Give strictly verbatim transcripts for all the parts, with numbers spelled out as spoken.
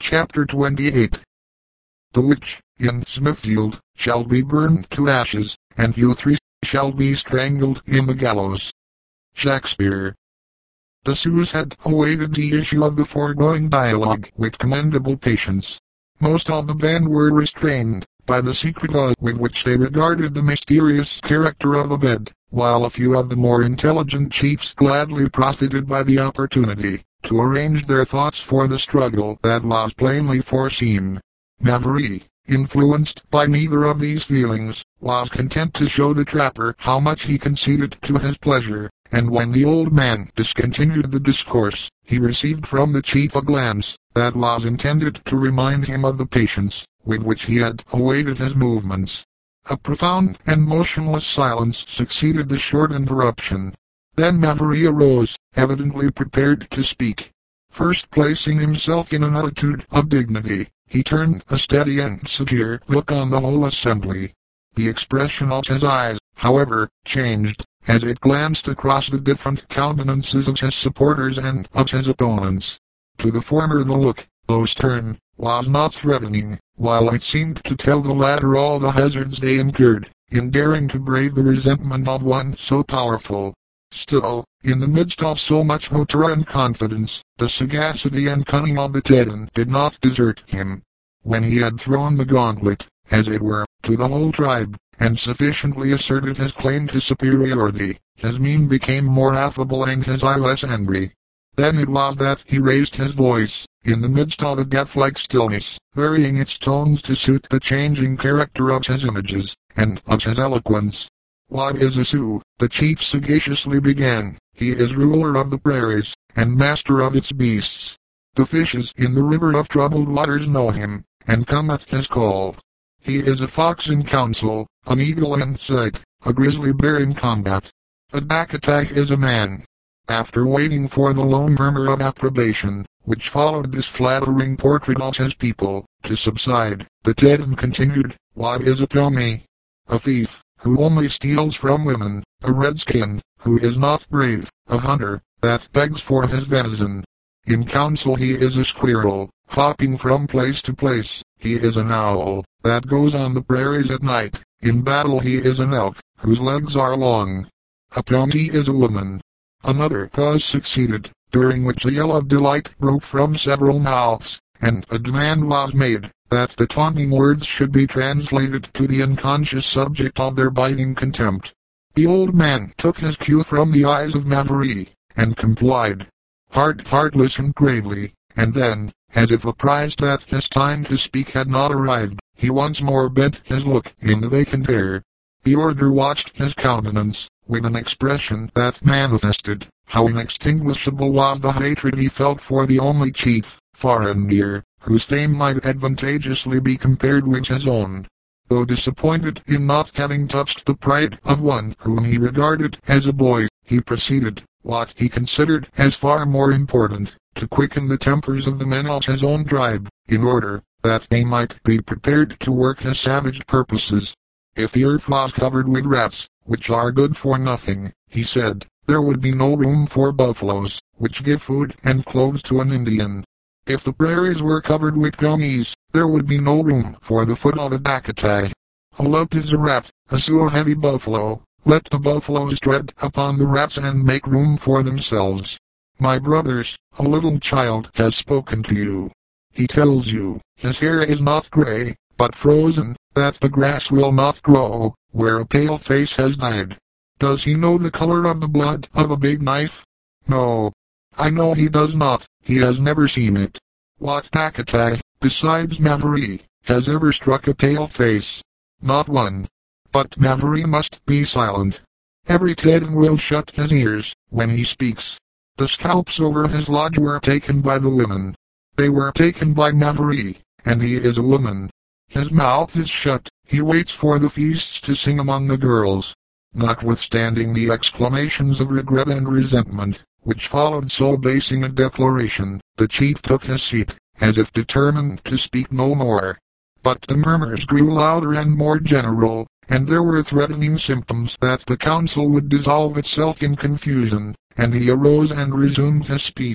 Chapter twenty-eight. The witch, in Smithfield, shall be burned to ashes, and you three shall be strangled in the gallows. Shakespeare. The Sioux had awaited the issue of the foregoing dialogue with commendable patience. Most of the band were restrained by the secret awe with which they regarded the mysterious character of Obed, while a few of the more intelligent chiefs gladly profited by the opportunity to arrange their thoughts for the struggle that was plainly foreseen. Mavoureen, influenced by neither of these feelings, was content to show the trapper how much he conceded to his pleasure, and when the old man discontinued the discourse, he received from the chief a glance that was intended to remind him of the patience with which he had awaited his movements. A profound and motionless silence succeeded the short interruption. Then Mavoureen arose, evidently prepared to speak. First placing himself in an attitude of dignity, he turned a steady and secure look on the whole assembly. The expression of his eyes, however, changed, as it glanced across the different countenances of his supporters and of his opponents. To the former the look, though stern, was not threatening, while it seemed to tell the latter all the hazards they incurred in daring to brave the resentment of one so powerful. Still, in the midst of so much hauteur and confidence, the sagacity and cunning of the Teton did not desert him. When he had thrown the gauntlet, as it were, to the whole tribe, and sufficiently asserted his claim to superiority, his mien became more affable and his eye less angry. Then it was that he raised his voice, in the midst of a death-like stillness, varying its tones to suit the changing character of his images, and of his eloquence. "What is a Sioux?" the chief sagaciously began. "He is ruler of the prairies, and master of its beasts. The fishes in the river of troubled waters know him, and come at his call. He is a fox in council, an eagle in sight, a grizzly bear in combat. A Dakota is a man." After waiting for the low murmur of approbation, which followed this flattering portrait of his people, to subside, the Teton continued, "What is a Pawnee? A thief, who only steals from women, a redskin, who is not brave, a hunter, that begs for his venison. In council he is a squirrel, hopping from place to place, he is an owl, that goes on the prairies at night, in battle he is an elk, whose legs are long. A Pawnee is a woman." Another pause succeeded, during which a yell of delight broke from several mouths, and a demand was made that the taunting words should be translated to the unconscious subject of their biting contempt. The old man took his cue from the eyes of Mavoureen, and complied. Hard Heart listened gravely, and then, as if apprised that his time to speak had not arrived, he once more bent his look in the vacant air. The orator watched his countenance, with an expression that manifested how inextinguishable was the hatred he felt for the only chief, far and near, whose fame might advantageously be compared with his own. Though disappointed in not having touched the pride of one whom he regarded as a boy, he proceeded, what he considered as far more important, to quicken the tempers of the men of his own tribe, in order that they might be prepared to work his savage purposes. "If the earth was covered with rats, which are good for nothing," he said, "there would be no room for buffaloes, which give food and clothes to an Indian. If the prairies were covered with Pawnees, there would be no room for the foot of a Dakota. A lump is a rat, a Sioux a heavy buffalo. Let the buffaloes tread upon the rats and make room for themselves. My brothers, a little child has spoken to you. He tells you, his hair is not gray, but frozen, that the grass will not grow where a pale face has died. Does he know the color of the blood of a big knife? No. I know he does not, he has never seen it. What Dakota, besides Mavoureen, has ever struck a pale face? Not one. But Mavoureen must be silent. Every Teton will shut his ears when he speaks. The scalps over his lodge were taken by the women. They were taken by Mavoureen, and he is a woman. His mouth is shut, he waits for the feasts to sing among the girls." Notwithstanding the exclamations of regret and resentment, which followed so basing a declaration, the chief took his seat, as if determined to speak no more. But the murmurs grew louder and more general, and there were threatening symptoms that the council would dissolve itself in confusion, and he arose and resumed his speech,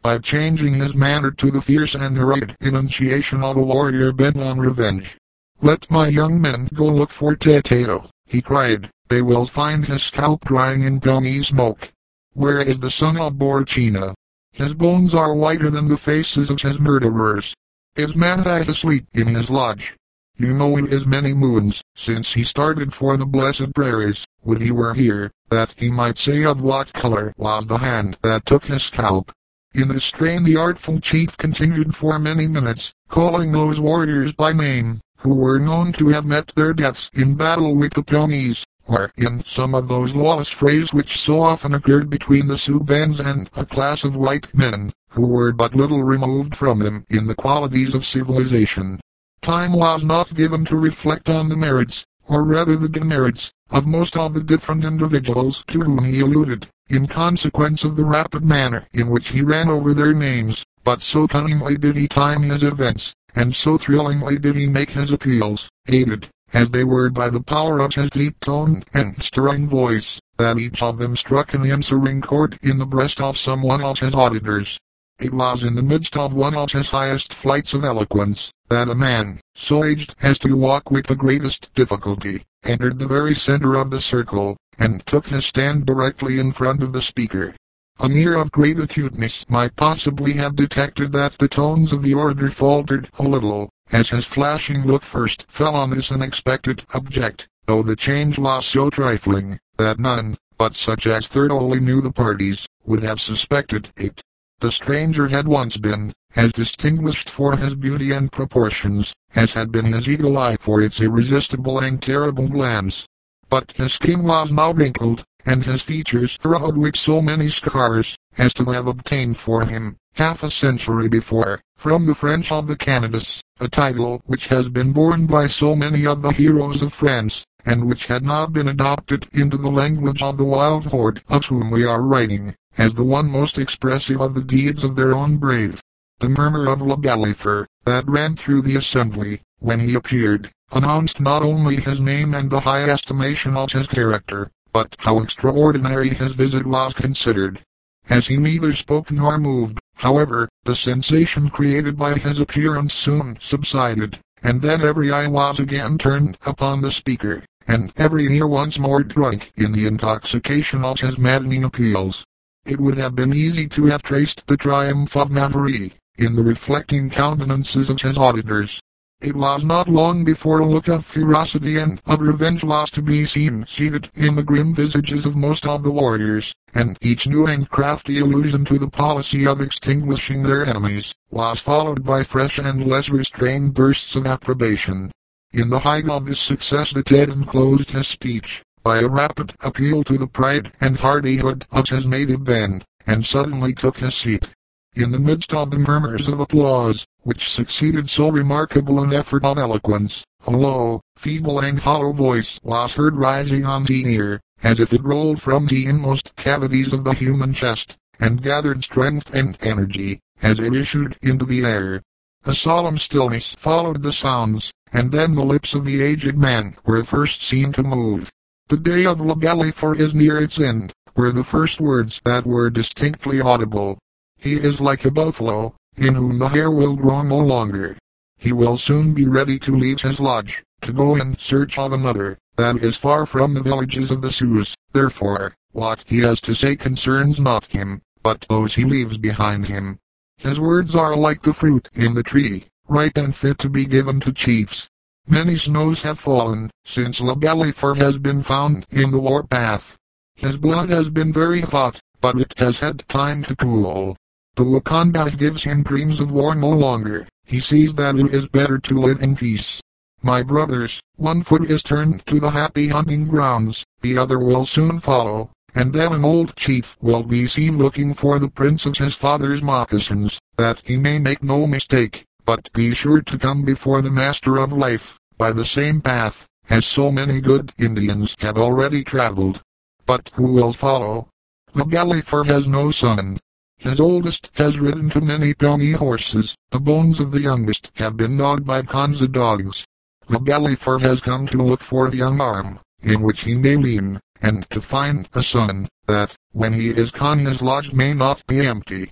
by changing his manner to the fierce and heroic enunciation of a warrior bent on revenge. "Let my young men go look for Teteo," he cried. "They will find his scalp drying in peony smoke. Where is the son of Borchina? His bones are whiter than the faces of his murderers. Is Manhai asleep in his lodge? You know it is many moons since he started for the blessed prairies. Would he were here, that he might say of what color was the hand that took his scalp." In this strain the artful chief continued for many minutes, calling those warriors by name, who were known to have met their deaths in battle with the Pawnees, or in some of those lawless frays which so often occurred between the Sioux bands and a class of white men, who were but little removed from them in the qualities of civilization. Time was not given to reflect on the merits, or rather the demerits, of most of the different individuals to whom he alluded, in consequence of the rapid manner in which he ran over their names, but so cunningly did he time his events, and so thrillingly did he make his appeals, aided, as they were by the power of his deep-toned and stirring voice, that each of them struck an answering chord in the breast of some one of his auditors. It was in the midst of one of his highest flights of eloquence, that a man, so aged as to walk with the greatest difficulty, entered the very center of the circle, and took his stand directly in front of the speaker. An ear of great acuteness might possibly have detected that the tones of the orator faltered a little, as his flashing look first fell on this unexpected object, though the change was so trifling, that none, but such as thoroughly knew the parties, would have suspected it. The stranger had once been, as distinguished for his beauty and proportions, as had been his eagle eye for its irresistible and terrible glance. But his skin was now wrinkled, and his features furrowed with so many scars, as to have obtained for him, half a century before, from the French of the Canadas, a title which has been borne by so many of the heroes of France, and which had not been adopted into the language of the wild horde of whom we are writing, as the one most expressive of the deeds of their own brave. The murmur of Le Gallifer, that ran through the assembly, when he appeared, announced not only his name and the high estimation of his character, but how extraordinary his visit was considered. As he neither spoke nor moved, however, the sensation created by his appearance soon subsided, and then every eye was again turned upon the speaker, and every ear once more drunk in the intoxication of his maddening appeals. It would have been easy to have traced the triumph of Marie in the reflecting countenances of his auditors. It was not long before a look of ferocity and of revenge was to be seen seated in the grim visages of most of the warriors, and each new and crafty allusion to the policy of extinguishing their enemies was followed by fresh and less restrained bursts of approbation. In the height of this success the Teton closed his speech by a rapid appeal to the pride and hardihood of his native band, and suddenly took his seat. In the midst of the murmurs of applause, which succeeded so remarkable an effort of eloquence, a low, feeble and hollow voice was heard rising on the ear, as if it rolled from the inmost cavities of the human chest, and gathered strength and energy, as it issued into the air. A solemn stillness followed the sounds, and then the lips of the aged man were first seen to move. "The day of Le Gallifer is near its end," were the first words that were distinctly audible. "He is like a buffalo, in whom the hair will grow no longer. He will soon be ready to leave his lodge, to go in search of another, that is far from the villages of the Sioux. Therefore, what he has to say concerns not him, but those he leaves behind him. His words are like the fruit in the tree, ripe and fit to be given to chiefs. Many snows have fallen, since Le Gallifer has been found in the war path. His blood has been very hot, but it has had time to cool. The Wakanda gives him dreams of war no longer. He sees that it is better to live in peace. My brothers, one foot is turned to the happy hunting grounds, the other will soon follow, and then an old chief will be seen looking for the prints of his father's moccasins, that he may make no mistake, but be sure to come before the Master of Life, by the same path, as so many good Indians have already traveled. But who will follow? Le Gallifer has no son. His oldest has ridden too many Pawnee horses, the bones of the youngest have been gnawed by Kanza dogs. Le Gallifer has come to look for a young arm, in which he may lean, and to find a son, that, when he is gone his lodge may not be empty.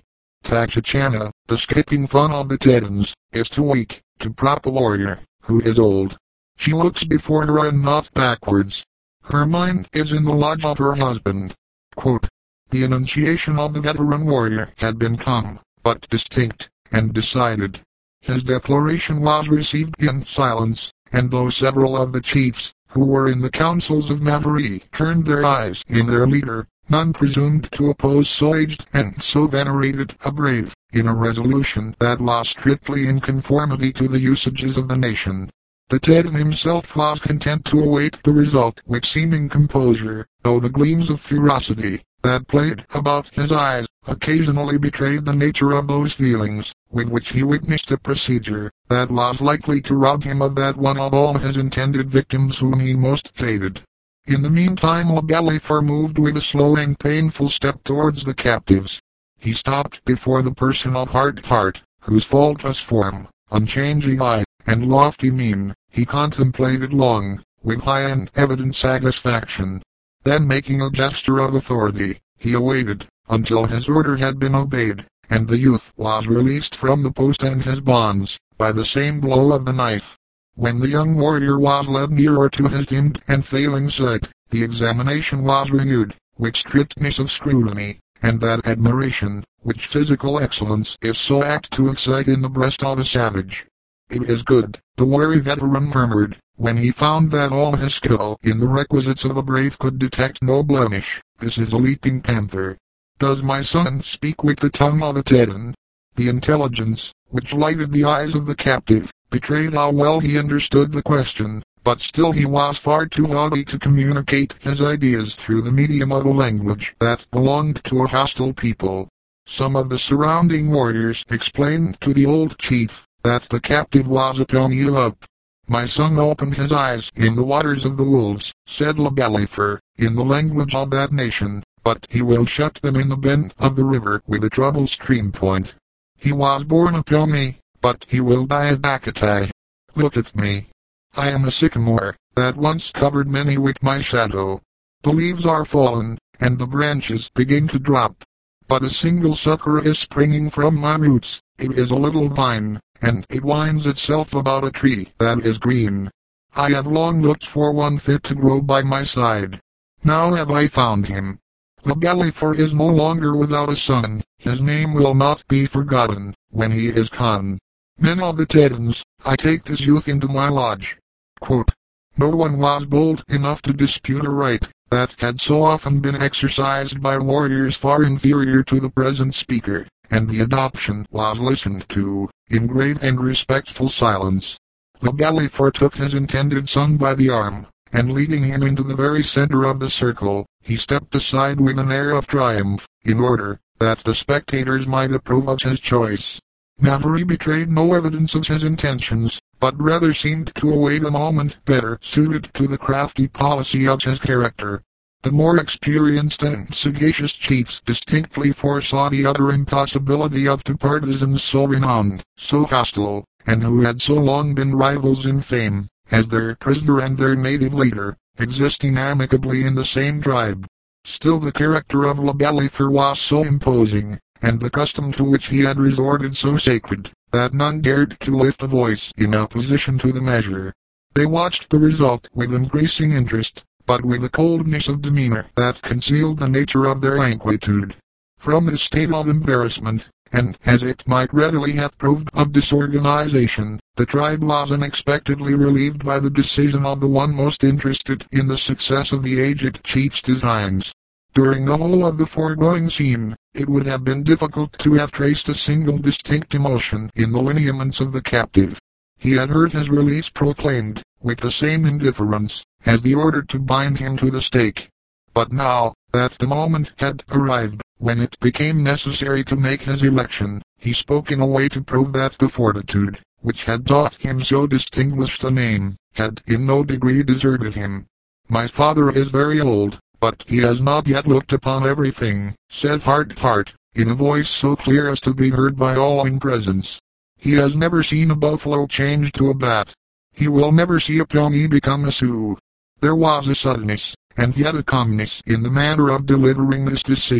Tachechana, the skipping fun of the Titans, is too weak to prop a warrior who is old. She looks before her and not backwards. Her mind is in the lodge of her husband. Quote, the enunciation of the veteran warrior had been calm, but distinct, and decided. His declaration was received in silence, and though several of the chiefs, who were in the councils of Maviri, turned their eyes in their leader, none presumed to oppose so aged and so venerated a brave, in a resolution that was strictly in conformity to the usages of the nation. The Titan himself was content to await the result with seeming composure, though the gleams of ferocity that played about his eyes occasionally betrayed the nature of those feelings with which he witnessed a procedure that was likely to rob him of that one of all his intended victims whom he most hated. In the meantime La Galifar moved with a slow and painful step towards the captives. He stopped before the person of Hard Heart, whose faultless form, unchanging eye, and lofty mien, he contemplated long, with high and evident satisfaction. Then making a gesture of authority, he awaited, until his order had been obeyed, and the youth was released from the post and his bonds, by the same blow of the knife. When the young warrior was led nearer to his dimmed and failing sight, the examination was renewed, with strictness of scrutiny, and that admiration, which physical excellence is so apt to excite in the breast of a savage. It is good, the wary veteran murmured, when he found that all his skill in the requisites of a brave could detect no blemish. This is a leaping panther. Does my son speak with the tongue of a Titan? The intelligence, which lighted the eyes of the captive, betrayed how well he understood the question, but still he was far too haughty to communicate his ideas through the medium of a language that belonged to a hostile people. Some of the surrounding warriors explained to the old chief that the captive was a Ponyup. My son opened his eyes in the waters of the wolves, said La Galifar, in the language of that nation, but he will shut them in the bend of the river with a troubled stream point. He was born a Pony, but he will die a Dakatai. Look at me. I am a sycamore, that once covered many with my shadow. The leaves are fallen, and the branches begin to drop. But a single sucker is springing from my roots. It is a little vine, and it winds itself about a tree that is green. I have long looked for one fit to grow by my side. Now have I found him. La Galifar is no longer without a son. His name will not be forgotten when he is gone. Men of the Titans, I take this youth into my lodge. Quote, no one was bold enough to dispute a right that had so often been exercised by warriors far inferior to the present speaker, and the adoption was listened to, in grave and respectful silence. La Galifar took his intended son by the arm, and leading him into the very center of the circle, he stepped aside with an air of triumph, in order that the spectators might approve of his choice. Maviri betrayed no evidence of his intentions, but rather seemed to await a moment better suited to the crafty policy of his character. The more experienced and sagacious chiefs distinctly foresaw the utter impossibility of two partisans so renowned, so hostile, and who had so long been rivals in fame, as their prisoner and their native leader, existing amicably in the same tribe. Still the character of La Galifar was so imposing, and the custom to which he had resorted so sacred, that none dared to lift a voice in opposition to the measure. They watched the result with increasing interest, but with a coldness of demeanor that concealed the nature of their inquietude. From this state of embarrassment, and as it might readily have proved of disorganization, the tribe was unexpectedly relieved by the decision of the one most interested in the success of the aged chief's designs. During the whole of the foregoing scene, it would have been difficult to have traced a single distinct emotion in the lineaments of the captive. He had heard his release proclaimed, with the same indifference, as the order to bind him to the stake. But now, that the moment had arrived, when it became necessary to make his election, he spoke in a way to prove that the fortitude, which had taught him so distinguished a name, had in no degree deserted him. My father is very old, but he has not yet looked upon everything, said Hard Heart, in a voice so clear as to be heard by all in presence. He has never seen a buffalo change to a bat. He will never see a Pony become a Sioux. There was a suddenness, and yet a calmness in the manner of delivering this decision,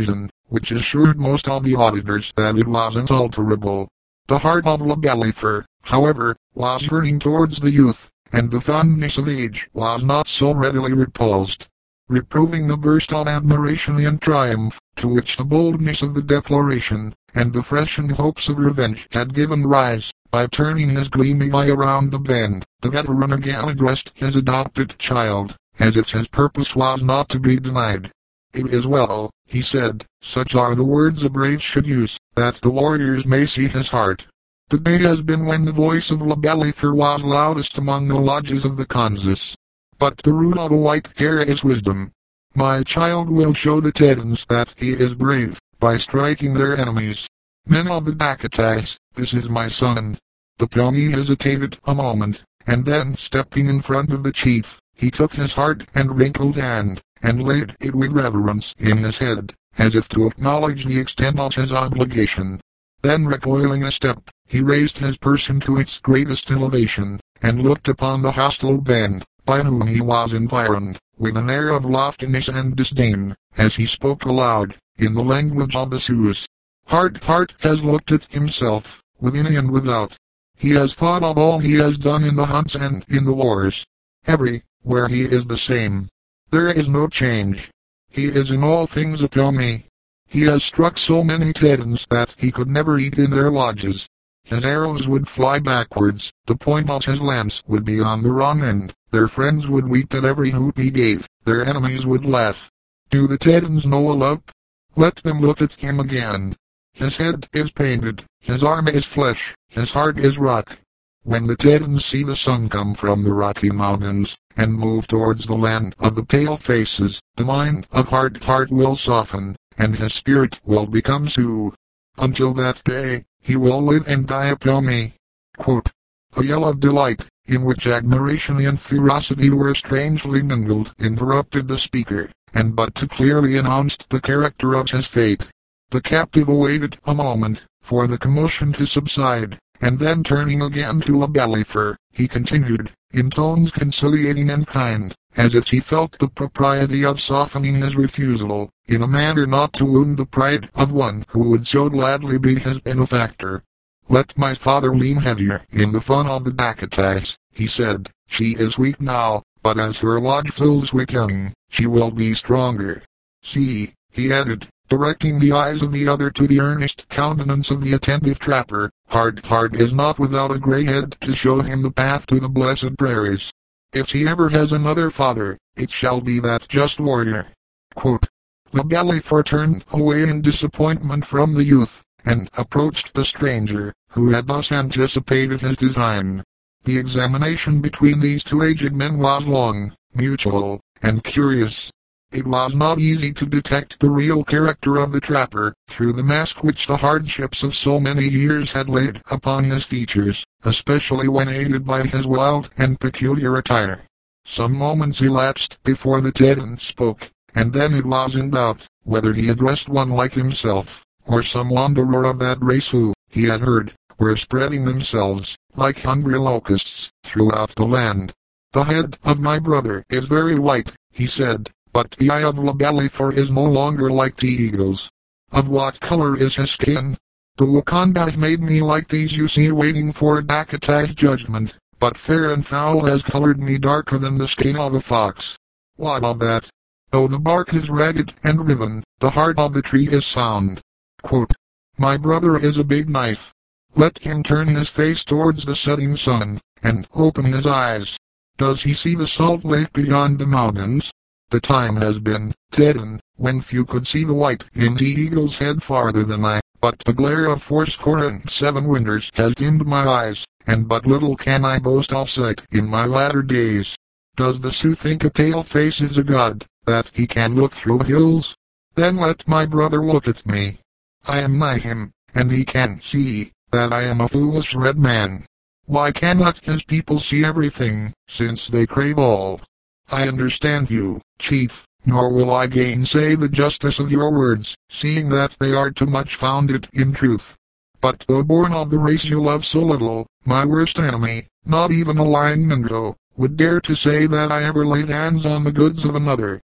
which assured most of the auditors that it was unalterable. The heart of La Gallifrey, however, was turning towards the youth, and the fondness of age was not so readily repulsed. Reproving the burst of admiration and triumph, to which the boldness of the declaration, and the freshened hopes of revenge had given rise, by turning his gleaming eye around the bend, the veteran again addressed his adopted child, as if his purpose was not to be denied. "It is well," he said, "such are the words a brave should use, that the warriors may see his heart. The day has been when the voice of La Gallifrey was loudest among the lodges of the Kansas. But the root of a white hair is wisdom. My child will show the Tedans that he is brave, by striking their enemies. Men of the Dakotas, this is my son." The Pawnee hesitated a moment, and then stepping in front of the chief, he took his hard and wrinkled hand, and laid it with reverence in his head, as if to acknowledge the extent of his obligation. Then recoiling a step, he raised his person to its greatest elevation, and looked upon the hostile band, by whom he was environed, with an air of loftiness and disdain, as he spoke aloud, in the language of the Sioux. Hard Heart has looked at himself, within and without. He has thought of all he has done in the hunts and in the wars. Everywhere he is the same. There is no change. He is in all things a Pawnee. He has struck so many Tedans that he could never eat in their lodges. His arrows would fly backwards, the point of his lance would be on the wrong end, their friends would weep at every hoot he gave, their enemies would laugh. Do the Tedans know a love? Let them look at him again. His head is painted, his arm is flesh, his heart is rock. When the Tedans see the sun come from the Rocky Mountains, and move towards the land of the pale faces, the mind of Hard Heart will soften, and his spirit will become Sioux. Until that day, he will live and die a Pawnee. Quote, a yell of delight, in which admiration and ferocity were strangely mingled, interrupted the speaker, and but too clearly announced the character of his fate. The captive awaited a moment, for the commotion to subside, and then turning again to La Gallifrey, he continued, in tones conciliating and kind, as if he felt the propriety of softening his refusal, in a manner not to wound the pride of one who would so gladly be his benefactor. Let my father lean heavier in the fun of the Dakotas, he said. She is weak now, but as her lodge fills with young, she will be stronger. See, he added, directing the eyes of the other to the earnest countenance of the attentive trapper, Hard Heart is not without a grey head to show him the path to the blessed prairies. If he ever has another father, it shall be that just warrior. Quote, La Gallifrey turned away in disappointment from the youth, and approached the stranger, who had thus anticipated his design. The examination between these two aged men was long, mutual, and curious. It was not easy to detect the real character of the trapper, through the mask which the hardships of so many years had laid upon his features, especially when aided by his wild and peculiar attire. Some moments elapsed before the Tedan spoke, and then it was in doubt, whether he addressed one like himself, or some wanderer of that race who, he had heard, were spreading themselves, like hungry locusts, throughout the land. The head of my brother is very white, he said, but the eye of La Gallifrey is no longer like the eagle's. Of what color is his skin? The Wakanda made me like these you see waiting for a Dakota's judgment, but Fair and Foul has colored me darker than the skin of a fox. What of that? Though the bark is ragged and riven, the heart of the tree is sound. Quote, my brother is a big knife. Let him turn his face towards the setting sun, and open his eyes. Does he see the salt lake beyond the mountains? The time has been, Tedan, when few could see the white in the eagle's head farther than I, but the glare of fourscore and seven winters has dimmed my eyes, and but little can I boast of sight in my latter days. Does the Sioux think a pale face is a god, that he can look through hills? Then let my brother look at me. I am nigh him, and he can see that I am a foolish red man. Why cannot his people see everything, since they crave all? I understand you, chief, nor will I gainsay the justice of your words, seeing that they are too much founded in truth. But though born of the race you love so little, my worst enemy, not even a lying Mingo, would dare to say that I ever laid hands on the goods of another.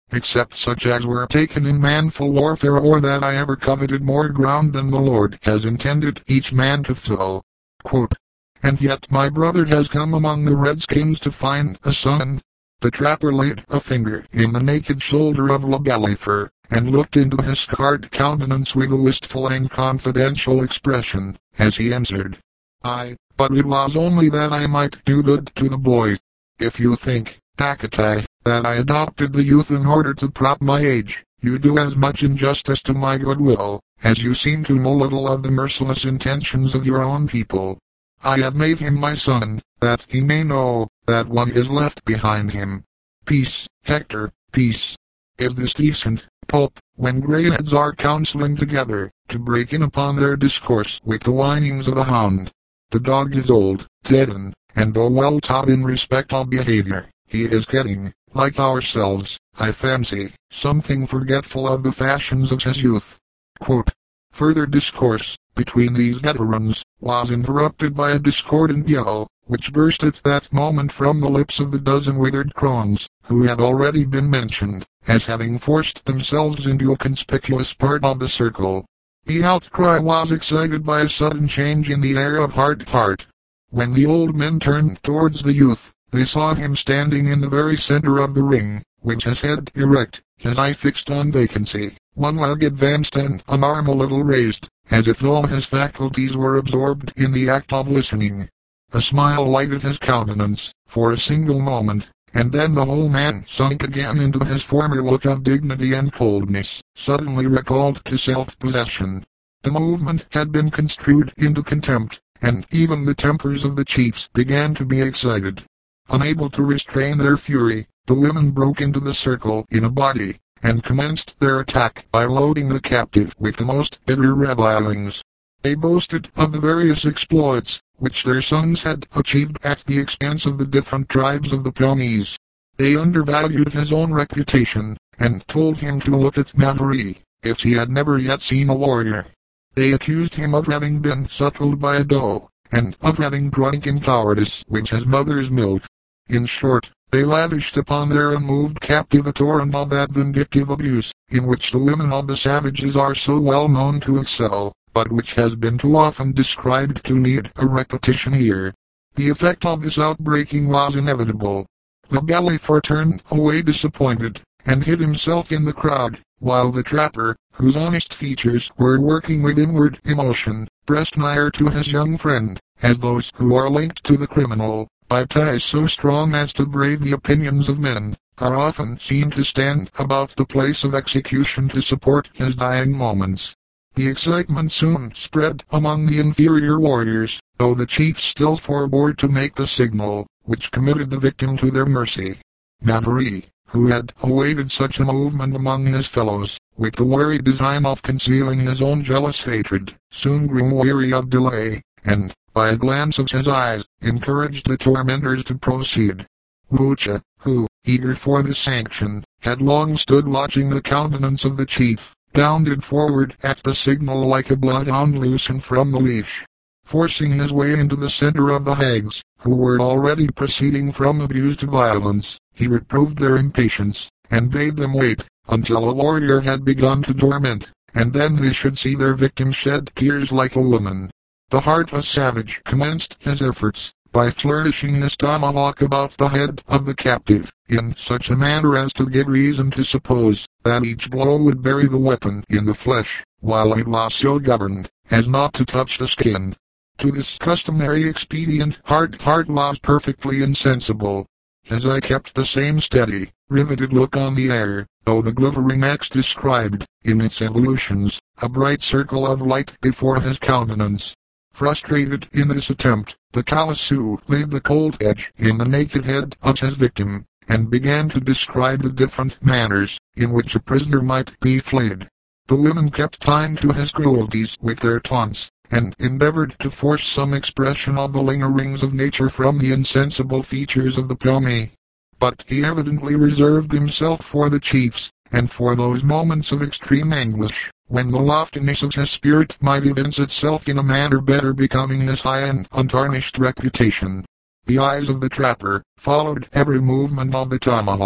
except such as were taken in manful warfare, or that I ever coveted more ground than the Lord has intended each man to fill. Quote, and yet my brother has come among the redskins to find a son. The trapper laid a finger in the naked shoulder of Le Galliffer, and looked into his scarred countenance with a wistful and confidential expression, as he answered, Aye, but it was only that I might do good to the boy. If you think, Takatai, that I adopted the youth in order to prop my age, you do as much injustice to my goodwill, as you seem to know little of the merciless intentions of your own people. I have made him my son, that he may know that one is left behind him. Peace, Hector, peace. Is this decent, Pope, when greyheads are counseling together, to break in upon their discourse with the whinings of a hound? The dog is old, deadened, and though well taught in respect of behavior, he is getting, like ourselves, I fancy, something forgetful of the fashions of his youth. Quote, further discourse between these veterans was interrupted by a discordant yell, which burst at that moment from the lips of the dozen withered crones, who had already been mentioned, as having forced themselves into a conspicuous part of the circle. The outcry was excited by a sudden change in the air of Hardheart. When the old men turned towards the youth, they saw him standing in the very center of the ring, with his head erect, his eye fixed on vacancy, one leg advanced and an arm a little raised, as if all his faculties were absorbed in the act of listening. A smile lighted his countenance, for a single moment, and then the whole man sunk again into his former look of dignity and coldness, suddenly recalled to self-possession. The movement had been construed into contempt, and even the tempers of the chiefs began to be excited. Unable to restrain their fury, the women broke into the circle in a body, and commenced their attack by loading the captive with the most bitter revilings. They boasted of the various exploits which their sons had achieved at the expense of the different tribes of the Pawnees. They undervalued his own reputation, and told him to look at Maveri, if he had never yet seen a warrior. They accused him of having been suckled by a doe, and of having drunk in cowardice with his mother's milk. In short, they lavished upon their unmoved captive a torrent of that vindictive abuse, in which the women of the savages are so well known to excel, but which has been too often described to need a repetition here. The effect of this outbreaking was inevitable. Le Galliffer turned away disappointed, and hid himself in the crowd, while the trapper, whose honest features were working with inward emotion, pressed nigher to his young friend, as those who are linked to the criminal, by ties so strong as to brave the opinions of men, are often seen to stand about the place of execution to support his dying moments. The excitement soon spread among the inferior warriors, though the chiefs still forbore to make the signal, which committed the victim to their mercy. Maveri, who had awaited such a movement among his fellows, with the wary design of concealing his own jealous hatred, soon grew weary of delay, and, by a glance of his eyes, encouraged the tormentors to proceed. Wucha, who, eager for the sanction, had long stood watching the countenance of the chief, bounded forward at the signal like a bloodhound loosened from the leash. Forcing his way into the center of the hags, who were already proceeding from abuse to violence, he reproved their impatience, and bade them wait, until a warrior had begun to torment, and then they should see their victim shed tears like a woman. The heartless savage commenced his efforts, by flourishing his tomahawk about the head of the captive, in such a manner as to give reason to suppose that each blow would bury the weapon in the flesh, while it was so governed as not to touch the skin. To this customary expedient Hardheart was perfectly insensible. His eye kept the same steady, riveted look on the air, though the glittering axe described, in its evolutions, a bright circle of light before his countenance. Frustrated in this attempt, the Kawasu laid the cold edge in the naked head of his victim, and began to describe the different manners in which a prisoner might be flayed. The women kept time to his cruelties with their taunts, and endeavored to force some expression of the lingerings of nature from the insensible features of the Pawnee. But he evidently reserved himself for the chiefs, and for those moments of extreme anguish, when the loftiness of his spirit might evince itself in a manner better becoming his high and untarnished reputation. The eyes of the trapper followed every movement of the tomahawk,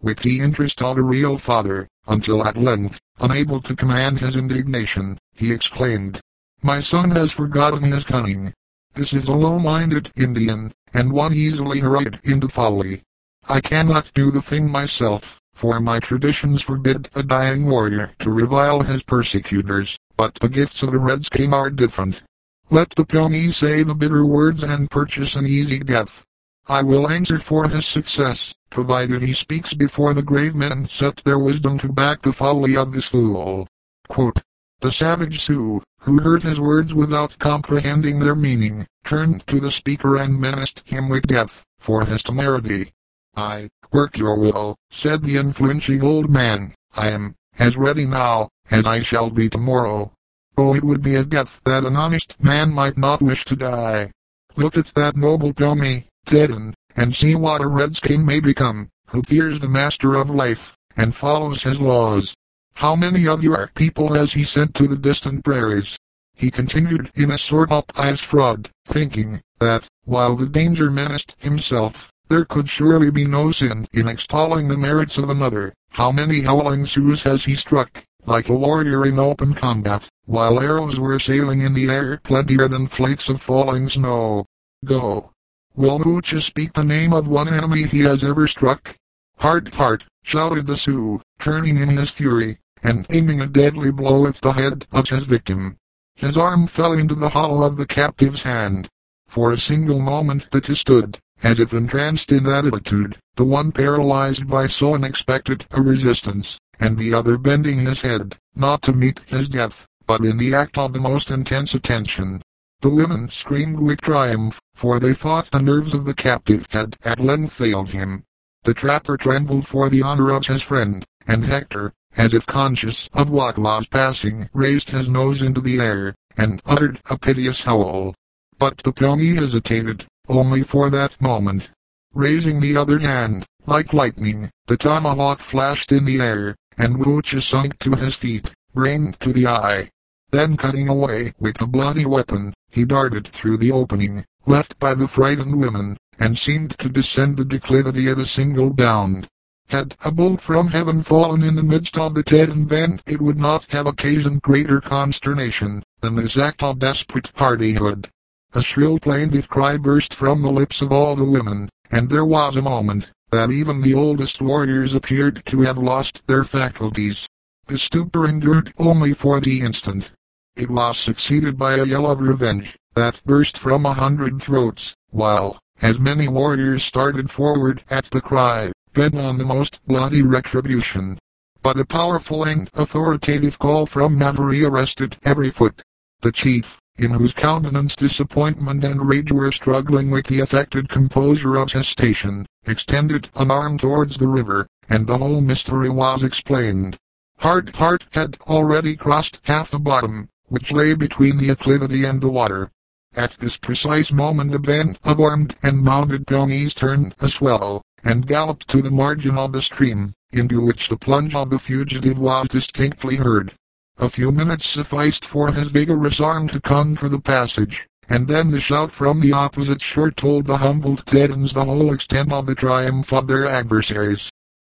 with the interest of a real father, until at length, unable to command his indignation, he exclaimed, "My son has forgotten his cunning. This is a low-minded Indian, and one easily hurried into folly. I cannot do the thing myself, for my traditions forbid a dying warrior to revile his persecutors, but the gifts of a redskin are different. Let the Pawnee say the bitter words and purchase an easy death. I will answer for his success, provided he speaks before the grave men set their wisdom to back the folly of this fool." Quote, the savage Sioux, who heard his words without comprehending their meaning, turned to the speaker and menaced him with death, for his temerity. "I, work your will," said the unflinching old man. "I am, as ready now, as I shall be tomorrow. Oh, it would be a death that an honest man might not wish to die. Look at that noble Pawnee, Teton, and see what a redskin may become, who fears the master of life, and follows his laws. How many of your people has he sent to the distant prairies?" He continued in a sort of pious fraud, thinking, that, while the danger menaced himself, there could surely be no sin in extolling the merits of another. How many howling Sioux has he struck, like a warrior in open combat, while arrows were sailing in the air plentier than flakes of falling snow. Go. Will Mucha speak the name of one enemy he has ever struck? "Heart, heart," shouted the Sioux, turning in his fury, and aiming a deadly blow at the head of his victim. His arm fell into the hollow of the captive's hand. For a single moment the two stood, as if entranced in that attitude, the one paralyzed by so unexpected a resistance, and the other bending his head, not to meet his death, but in the act of the most intense attention. The women screamed with triumph, for they thought the nerves of the captive had at length failed him. The trapper trembled for the honor of his friend, and Hector, as if conscious of what was passing, raised his nose into the air, and uttered a piteous howl. But the Pawnee hesitated, only for that moment. Raising the other hand, like lightning, the tomahawk flashed in the air, and Mucha sunk to his feet, brain to the eye. Then cutting away with the bloody weapon, he darted through the opening, left by the frightened women, and seemed to descend the declivity at a single bound. Had a bolt from heaven fallen in the midst of the Teton band, it would not have occasioned greater consternation than this act of desperate hardihood. A shrill plaintive cry burst from the lips of all the women, and there was a moment that even the oldest warriors appeared to have lost their faculties. The stupor endured only for the instant. It was succeeded by a yell of revenge that burst from a hundred throats, while, as many warriors started forward at the cry, bent on the most bloody retribution. But a powerful and authoritative call from Maveri arrested every foot. The chief, in whose countenance disappointment and rage were struggling with the affected composure of his station, extended an arm towards the river, and the whole mystery was explained. Hard Heart had already crossed half the bottom, which lay between the acclivity and the water. At this precise moment a band of armed and mounted Pawnees turned a swell, and galloped to the margin of the stream, into which the plunge of the fugitive was distinctly heard. A few minutes sufficed for his vigorous arm to conquer the passage, and then the shout from the opposite shore told the humbled Tetons the whole extent of the triumph of their adversaries.